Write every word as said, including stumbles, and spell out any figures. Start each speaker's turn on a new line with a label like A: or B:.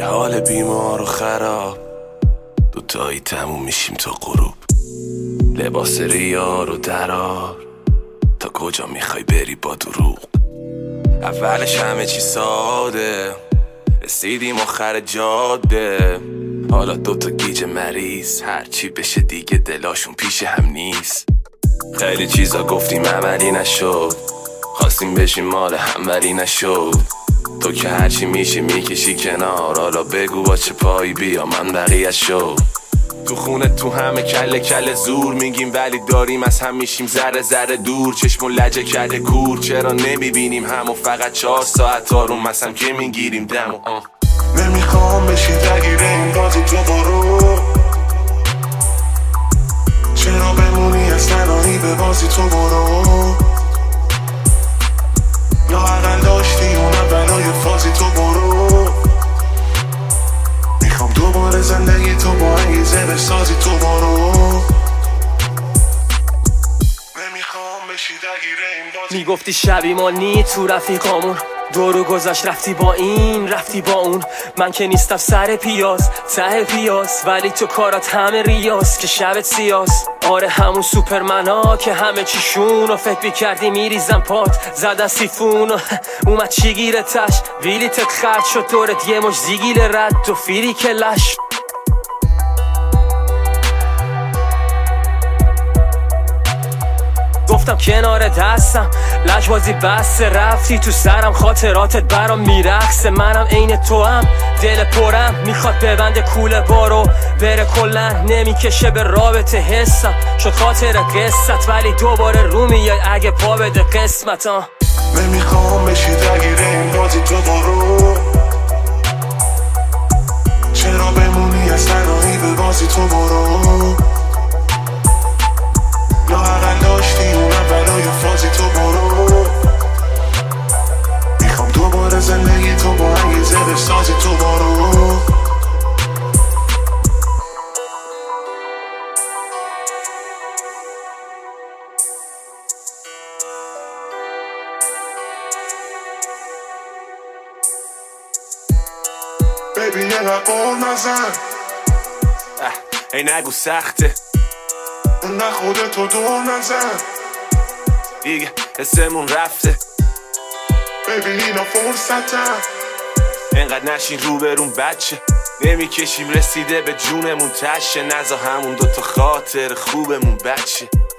A: یه حال بیمار و خراب، دوتایی تموم میشیم تا غروب. لباس ریار و درار، تا کجا میخوای بری با دروغ؟ اولش همه چی ساده، رسیدیم آخر جاده. حالا دوتا گیج مریض، هرچی بشه دیگه دلاشون پیش هم نیست. خیلی چیزا گفتیم عملی نشد، خواستیم بشیم مال هم ولی نشد. تو که هرچی میشی میکشی کنار، حالا بگو با چه پایی بیا من بقیه شد. تو خونه تو همه کله کله زور میگیم، ولی داریم از هم میشیم ذره ذره دور. چشم و لجه کرده کور، چرا نمیبینیم همو فقط چهار ساعت آروم مثلا که میگیریم دمو.
B: نمیخوام بشی درگیر این بازی تو برو، چرا بمونی از تنهایی به بازی تو برو. لااقل داشتی اونم برای فازی تو برو. میخوام دوباره زندگی تو با انگیزه بسازی تو برو. نمیخوام بشی درگیر این بازی.
C: میگفتی شبی ما نی تو رفیقامون، دورو گذاشت رفتی با این رفتی با اون. من که نیستم سر پیاز ته پیاز، ولی تو کارات همه ریاز که شبت سیاس. آره همون سوپرمنا که همه چیشون و فکر بیکردی میریزم پات زدن سیفون و اومد چی گیره تش ویلیتت خرد شد دورت یه مش زیگیل رد و فیری که لش. گفتم کنار دستم لجبازی بس رفتی تو سرم، خاطراتت برام میرقصه. منم عین تو هم دل پرم، میخواد ببنده کوله بارو بره کلن، نمیکشه به رابطه حسم شد خاطر قصت، ولی دوباره رو میای اگه پا بده قسمت. ها
B: نمیخوام بشی درگیر این بازی تو برو، چرا بمونی از تنهایی به بازی تو برو. لااقل داشتی اونم برای فازی تو برو. میخوام دوباره زندگی تو با انگیزه بسازی تو برو. بیبی یه قول نزن،
A: ای نگو سخته
B: نه خودتو دور نزن،
A: دیگه حسمون رفته.
B: ببین اینا فرصتم،
A: اینقدر نشین رو برون بچه، نمیکشیم رسیده به جونمون تشه. نزا همون دوتا خاطر خوبمون بچه.